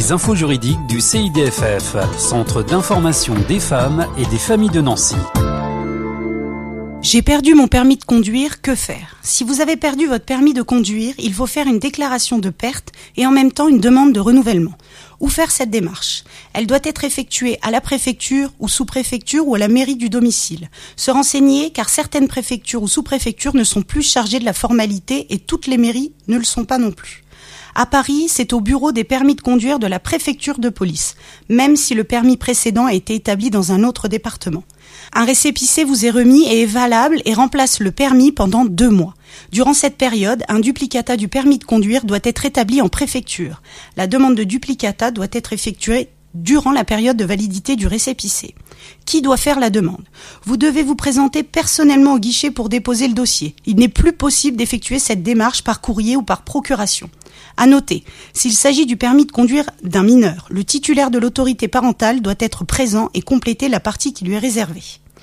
Les infos juridiques du CIDFF, Centre d'information des femmes et des familles de Nancy. J'ai perdu mon permis de conduire, que faire ? Si vous avez perdu votre permis de conduire, il faut faire une déclaration de perte et en même temps une demande de renouvellement. Où faire cette démarche ? Elle doit être effectuée à la préfecture ou sous-préfecture ou à la mairie du domicile. Se renseigner car certaines préfectures ou sous-préfectures ne sont plus chargées de la formalité et toutes les mairies ne le sont pas non plus. À Paris, c'est au bureau des permis de conduire de la préfecture de police, même si le permis précédent a été établi dans un autre département. Un récépissé vous est remis et est valable et remplace le permis pendant 2 mois. Durant cette période, un duplicata du permis de conduire doit être établi en préfecture. La demande de duplicata doit être effectuée durant la période de validité du récépissé. Qui doit faire la demande ? Vous devez vous présenter personnellement au guichet pour déposer le dossier. Il n'est plus possible d'effectuer cette démarche par courrier ou par procuration. À noter, s'il s'agit du permis de conduire d'un mineur, le titulaire de l'autorité parentale doit être présent et compléter la partie qui lui est réservée.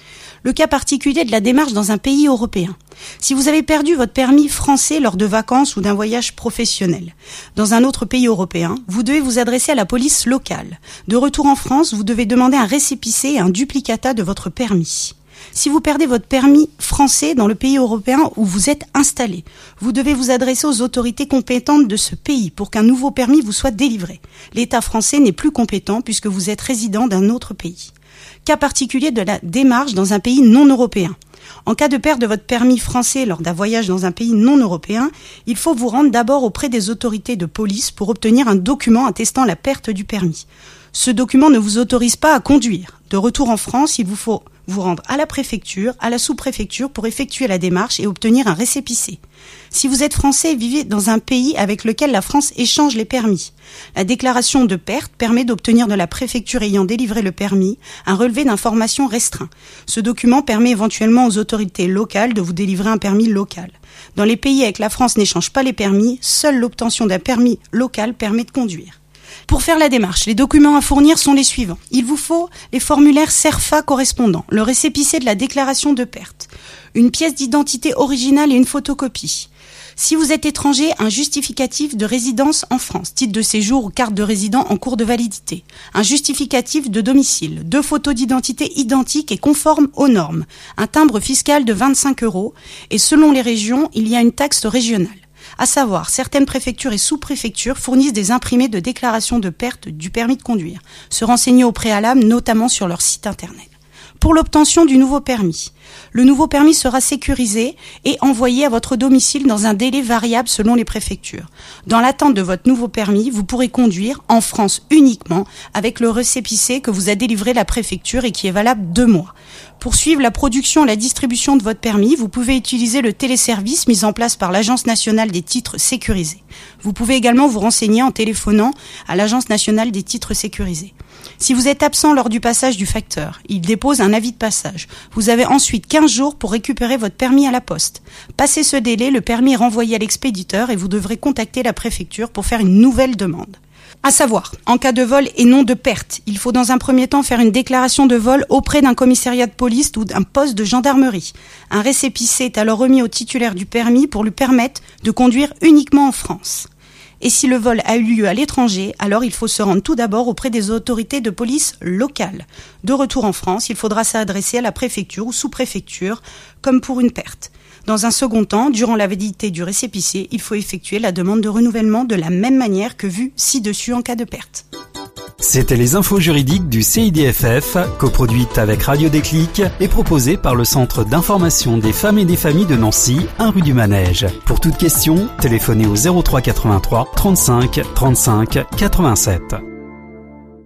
Le cas particulier de la démarche dans un pays européen. Si vous avez perdu votre permis français lors de vacances ou d'un voyage professionnel dans un autre pays européen, vous devez vous adresser à la police locale. De retour en France, vous devez demander un récépissé et un duplicata de votre permis. Si vous perdez votre permis français dans le pays européen où vous êtes installé, vous devez vous adresser aux autorités compétentes de ce pays pour qu'un nouveau permis vous soit délivré. L'État français n'est plus compétent puisque vous êtes résident d'un autre pays. Cas particulier de la démarche dans un pays non européen. En cas de perte de votre permis français lors d'un voyage dans un pays non européen, il faut vous rendre d'abord auprès des autorités de police pour obtenir un document attestant la perte du permis. Ce document ne vous autorise pas à conduire. De retour en France, il vous faut vous rendre à la préfecture, à la sous-préfecture pour effectuer la démarche et obtenir un récépissé. Si vous êtes français et vivez dans un pays avec lequel la France échange les permis, la déclaration de perte permet d'obtenir de la préfecture ayant délivré le permis un relevé d'information restreint. Ce document permet éventuellement aux autorités locales de vous délivrer un permis local. Dans les pays avec la France n'échange pas les permis, seule l'obtention d'un permis local permet de conduire. Pour faire la démarche, les documents à fournir sont les suivants. Il vous faut les formulaires CERFA correspondants, le récépissé de la déclaration de perte, une pièce d'identité originale et une photocopie. Si vous êtes étranger, un justificatif de résidence en France, titre de séjour ou carte de résident en cours de validité, un justificatif de domicile, 2 photos d'identité identiques et conformes aux normes, un timbre fiscal de 25 € et selon les régions, il y a une taxe régionale. À savoir, certaines préfectures et sous-préfectures fournissent des imprimés de déclaration de perte du permis de conduire. Se renseigner au préalable, notamment sur leur site internet. Pour l'obtention du nouveau permis, le nouveau permis sera sécurisé et envoyé à votre domicile dans un délai variable selon les préfectures. Dans l'attente de votre nouveau permis, vous pourrez conduire en France uniquement avec le récépissé que vous a délivré la préfecture et qui est valable 2 mois. Pour suivre la production et la distribution de votre permis, vous pouvez utiliser le téléservice mis en place par l'Agence nationale des titres sécurisés. Vous pouvez également vous renseigner en téléphonant à l'Agence nationale des titres sécurisés. Si vous êtes absent lors du passage du facteur, il dépose un avis de passage. Vous avez ensuite 15 jours pour récupérer votre permis à la poste. Passé ce délai, le permis est renvoyé à l'expéditeur et vous devrez contacter la préfecture pour faire une nouvelle demande. À savoir, en cas de vol et non de perte, il faut dans un premier temps faire une déclaration de vol auprès d'un commissariat de police ou d'un poste de gendarmerie. Un récépissé est alors remis au titulaire du permis pour lui permettre de conduire uniquement en France. Et si le vol a eu lieu à l'étranger, alors il faut se rendre tout d'abord auprès des autorités de police locales. De retour en France, il faudra s'adresser à la préfecture ou sous-préfecture, comme pour une perte. Dans un second temps, durant la validité du récépissé, il faut effectuer la demande de renouvellement de la même manière que vu ci-dessus en cas de perte. C'était les infos juridiques du CIDFF, coproduite avec Radio Déclic et proposée par le Centre d'information des femmes et des familles de Nancy, 1 rue du Manège. Pour toute question, téléphonez au 03 83 35 35 87.